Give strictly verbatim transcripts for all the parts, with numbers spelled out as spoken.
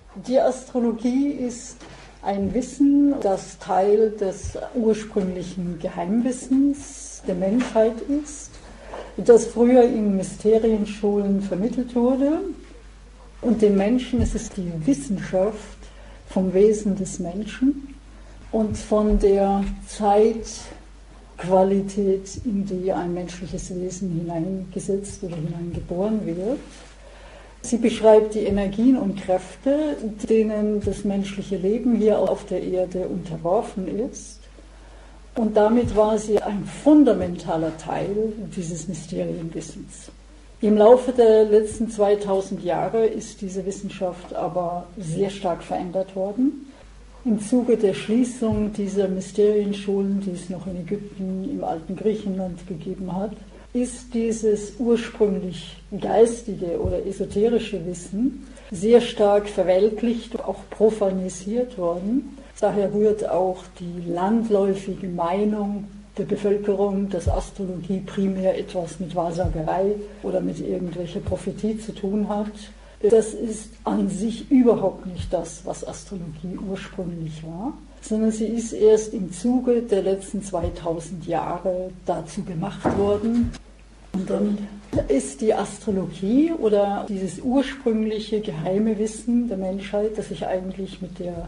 Die Astrologie ist ein Wissen, das Teil des ursprünglichen Geheimwissens der Menschheit ist, das früher in Mysterienschulen vermittelt wurde. Und den Menschen ist es die Wissenschaft vom Wesen des Menschen und von der Zeitqualität, in die ein menschliches Wesen hineingesetzt oder hineingeboren wird. Sie beschreibt die Energien und Kräfte, denen das menschliche Leben hier auf der Erde unterworfen ist. Und damit war sie ein fundamentaler Teil dieses Mysterienwissens. Im Laufe der letzten zweitausend Jahre ist diese Wissenschaft aber sehr stark verändert worden. Im Zuge der Schließung dieser Mysterienschulen, die es noch in Ägypten, im alten Griechenland gegeben hat, ist dieses ursprünglich geistige oder esoterische Wissen sehr stark verweltlicht, auch profanisiert worden. Daher rührt auch die landläufige Meinung der Bevölkerung, dass Astrologie primär etwas mit Wahrsagerei oder mit irgendwelcher Prophetie zu tun hat. Das ist an sich überhaupt nicht das, was Astrologie ursprünglich war, sondern sie ist erst im Zuge der letzten zweitausend Jahre dazu gemacht worden. Und dann ist die Astrologie oder dieses ursprüngliche geheime Wissen der Menschheit, das sich eigentlich mit der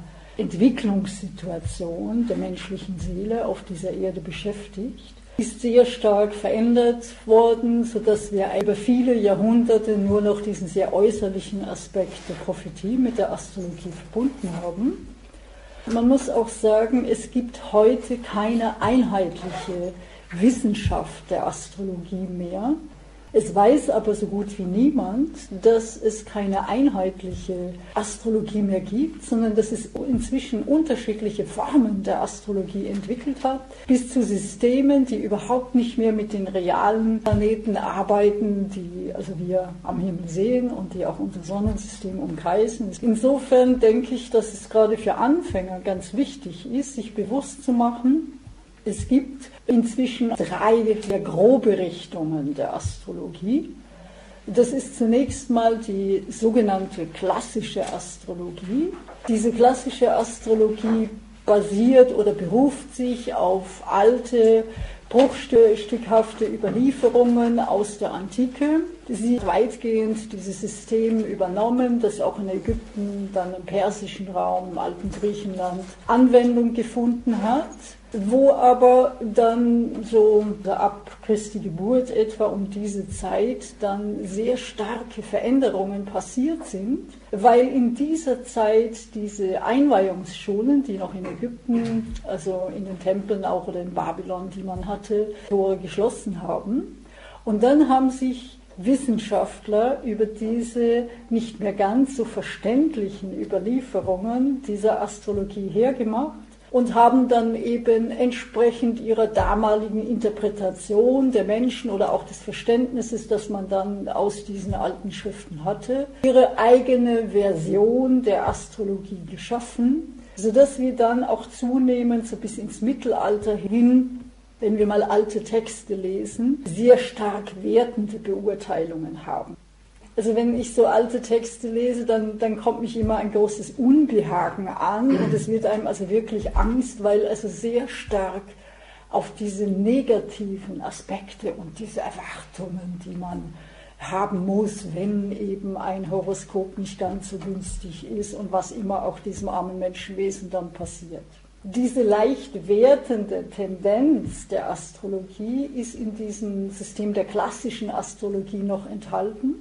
Entwicklungssituation der menschlichen Seele auf dieser Erde beschäftigt, ist sehr stark verändert worden, sodass wir über viele Jahrhunderte nur noch diesen sehr äußerlichen Aspekt der Prophetie mit der Astrologie verbunden haben. Man muss auch sagen, es gibt heute keine einheitliche Wissenschaft der Astrologie mehr. Es weiß aber so gut wie niemand, dass es keine einheitliche Astrologie mehr gibt, sondern dass es inzwischen unterschiedliche Formen der Astrologie entwickelt hat, bis zu Systemen, die überhaupt nicht mehr mit den realen Planeten arbeiten, die also wir am Himmel sehen und die auch unser Sonnensystem umkreisen. Insofern denke ich, dass es gerade für Anfänger ganz wichtig ist, sich bewusst zu machen, es gibt inzwischen drei sehr grobe Richtungen der Astrologie. Das ist zunächst mal die sogenannte klassische Astrologie. Diese klassische Astrologie basiert oder beruft sich auf alte, bruchstückhafte Überlieferungen aus der Antike. Sie hat weitgehend dieses System übernommen, das auch in Ägypten, dann im persischen Raum, im alten Griechenland Anwendung gefunden hat, wo aber dann so ab Christi Geburt etwa um diese Zeit dann sehr starke Veränderungen passiert sind, weil in dieser Zeit diese Einweihungsschulen, die noch in Ägypten, also in den Tempeln auch oder in Babylon, die man hatte, Tore geschlossen haben. Und dann haben sich Wissenschaftler über diese nicht mehr ganz so verständlichen Überlieferungen dieser Astrologie hergemacht und haben dann eben entsprechend ihrer damaligen Interpretation der Menschen oder auch des Verständnisses, das man dann aus diesen alten Schriften hatte, ihre eigene Version der Astrologie geschaffen, sodass wir dann auch zunehmend so bis ins Mittelalter hin, wenn wir mal alte Texte lesen, sehr stark wertende Beurteilungen haben. Also wenn ich so alte Texte lese, dann, dann kommt mich immer ein großes Unbehagen an und es wird einem also wirklich Angst, weil also sehr stark auf diese negativen Aspekte und diese Erwartungen, die man haben muss, wenn eben ein Horoskop nicht ganz so günstig ist und was immer auch diesem armen Menschenwesen dann passiert. Diese leicht wertende Tendenz der Astrologie ist in diesem System der klassischen Astrologie noch enthalten.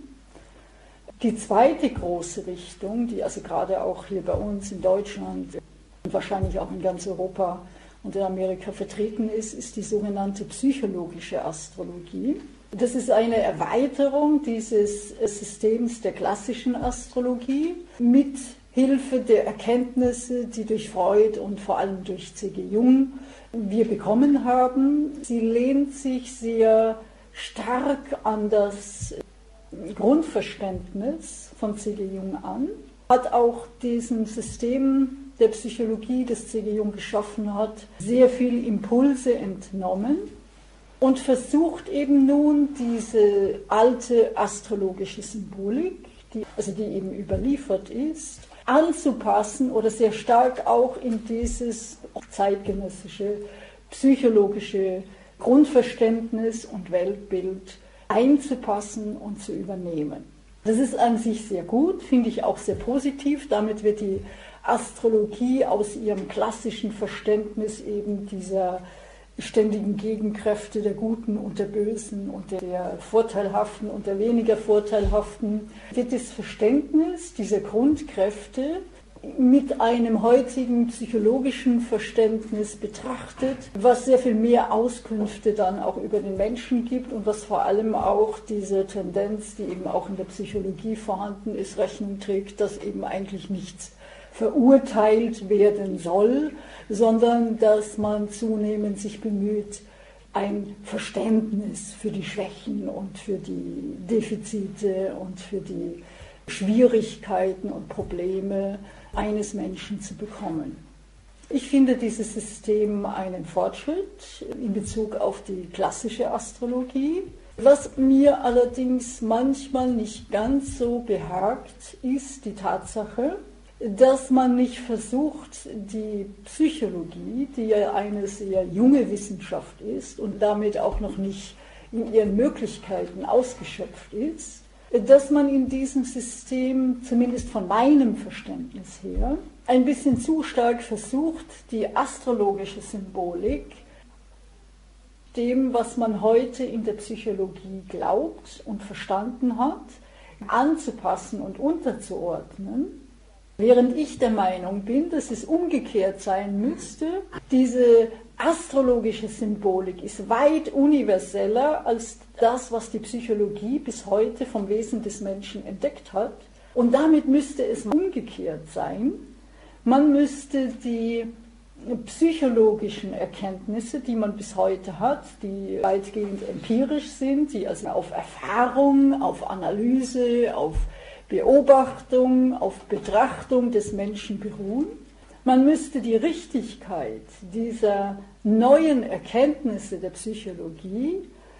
Die zweite große Richtung, die also gerade auch hier bei uns in Deutschland und wahrscheinlich auch in ganz Europa und in Amerika vertreten ist, ist die sogenannte psychologische Astrologie. Das ist eine Erweiterung dieses Systems der klassischen Astrologie mit Hilfe der Erkenntnisse, die durch Freud und vor allem durch C G Jung wir bekommen haben. Sie lehnt sich sehr stark an das Grundverständnis von C G Jung an, hat auch diesem System der Psychologie, das C G Jung geschaffen hat, sehr viel Impulse entnommen und versucht eben nun diese alte astrologische Symbolik, die, also die eben überliefert ist, anzupassen oder sehr stark auch in dieses zeitgenössische, psychologische Grundverständnis und Weltbild einzupassen und zu übernehmen. Das ist an sich sehr gut, finde ich auch sehr positiv. Damit wird die Astrologie aus ihrem klassischen Verständnis eben dieser ständigen Gegenkräfte der Guten und der Bösen und der Vorteilhaften und der weniger Vorteilhaften, wird das Verständnis dieser Grundkräfte mit einem heutigen psychologischen Verständnis betrachtet, was sehr viel mehr Auskünfte dann auch über den Menschen gibt und was vor allem auch diese Tendenz, die eben auch in der Psychologie vorhanden ist, Rechnung trägt, dass eben eigentlich nichts verurteilt werden soll, sondern dass man zunehmend sich bemüht, ein Verständnis für die Schwächen und für die Defizite und für die Schwierigkeiten und Probleme eines Menschen zu bekommen. Ich finde dieses System einen Fortschritt in Bezug auf die klassische Astrologie. Was mir allerdings manchmal nicht ganz so behagt, ist die Tatsache, dass man nicht versucht, die Psychologie, die ja eine sehr junge Wissenschaft ist und damit auch noch nicht in ihren Möglichkeiten ausgeschöpft ist, dass man in diesem System, zumindest von meinem Verständnis her, ein bisschen zu stark versucht, die astrologische Symbolik dem, was man heute in der Psychologie glaubt und verstanden hat, anzupassen und unterzuordnen. Während ich der Meinung bin, dass es umgekehrt sein müsste, diese astrologische Symbolik ist weit universeller als das, was die Psychologie bis heute vom Wesen des Menschen entdeckt hat. Und damit müsste es umgekehrt sein. Man müsste die psychologischen Erkenntnisse, die man bis heute hat, die weitgehend empirisch sind, die also auf Erfahrung, auf Analyse, auf Beobachtung, auf Betrachtung des Menschen beruhen. Man müsste die Richtigkeit dieser neuen Erkenntnisse der Psychologie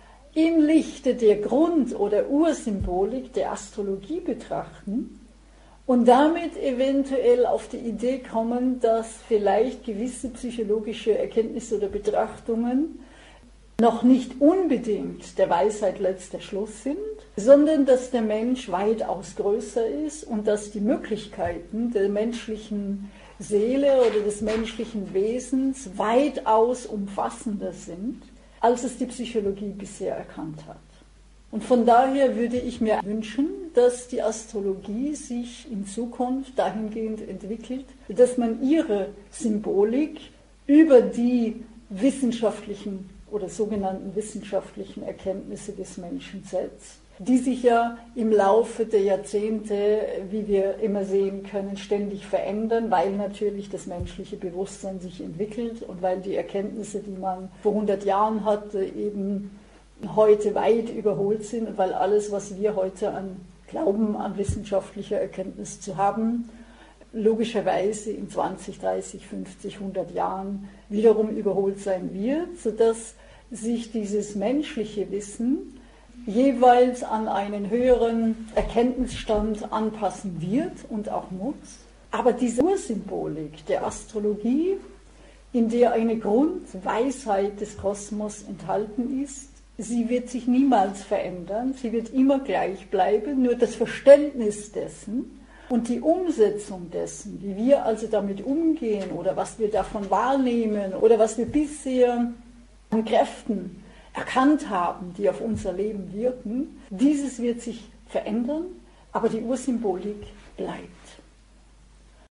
im Lichte der Grund- oder Ursymbolik der Astrologie betrachten und damit eventuell auf die Idee kommen, dass vielleicht gewisse psychologische Erkenntnisse oder Betrachtungen noch nicht unbedingt der Weisheit letzter Schluss sind, sondern dass der Mensch weitaus größer ist und dass die Möglichkeiten der menschlichen Seele oder des menschlichen Wesens weitaus umfassender sind, als es die Psychologie bisher erkannt hat. Und von daher würde ich mir wünschen, dass die Astrologie sich in Zukunft dahingehend entwickelt, dass man ihre Symbolik über die wissenschaftlichen oder sogenannten wissenschaftlichen Erkenntnisse des Menschen setzt, die sich ja im Laufe der Jahrzehnte, wie wir immer sehen können, ständig verändern, weil natürlich das menschliche Bewusstsein sich entwickelt und weil die Erkenntnisse, die man vor hundert Jahren hatte, eben heute weit überholt sind und weil alles, was wir heute an Glauben, an wissenschaftlicher Erkenntnis zu haben, logischerweise in zwanzig, dreißig, fünfzig, hundert Jahren wiederum überholt sein wird, sodass sich dieses menschliche Wissen jeweils an einen höheren Erkenntnisstand anpassen wird und auch muss. Aber diese Ursymbolik der Astrologie, in der eine Grundweisheit des Kosmos enthalten ist, sie wird sich niemals verändern, sie wird immer gleich bleiben, nur das Verständnis dessen und die Umsetzung dessen, wie wir also damit umgehen oder was wir davon wahrnehmen oder was wir bisher an Kräften erkannt haben, die auf unser Leben wirken, dieses wird sich verändern, aber die Ursymbolik bleibt.